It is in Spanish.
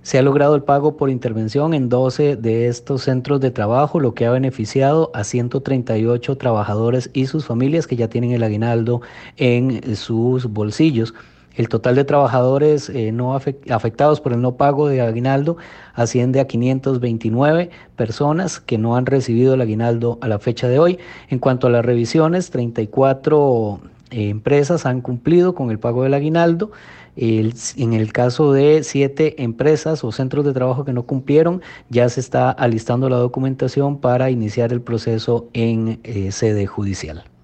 Se ha logrado el pago por intervención en 12 de estos centros de trabajo, lo que ha beneficiado a 138 trabajadores y sus familias que ya tienen el aguinaldo en sus bolsillos. El total de trabajadores no afectados por el no pago de aguinaldo asciende a 529 personas que no han recibido el aguinaldo a la fecha de hoy. En cuanto a las revisiones, 34 empresas han cumplido con el pago del aguinaldo. En el caso de 7 empresas o centros de trabajo que no cumplieron, ya se está alistando la documentación para iniciar el proceso en sede judicial.